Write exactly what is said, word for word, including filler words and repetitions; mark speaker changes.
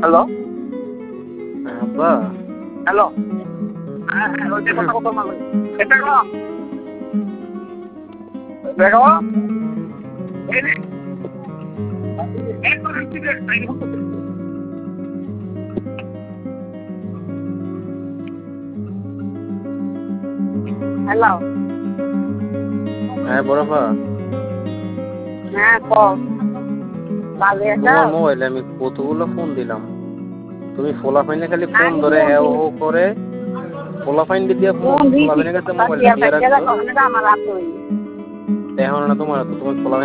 Speaker 1: hello
Speaker 2: আব্বা
Speaker 1: hello হ্যাঁ হ্যাঁ ওই যে কথা কথা মানে এটা কো দেখো এই নে একবার ঠিক আছে হ্যালো
Speaker 2: হ্যাঁ বড়পা
Speaker 1: হ্যাঁ কো ভালো আছো
Speaker 2: তোমার মোবাইলে আমি কতগুলো ফোন দিলাম তুমি ফোলাফাইনে খালি ফোন ধরে হ্যাঁ হো করে ফোলাফাইন দিয়ে ফোলাফাইনের কাছে মোবাইলটা দিয়ে রাখছো
Speaker 1: আমার রাত হই
Speaker 2: এখন না তোমার তো তুমি ফোলাফাইন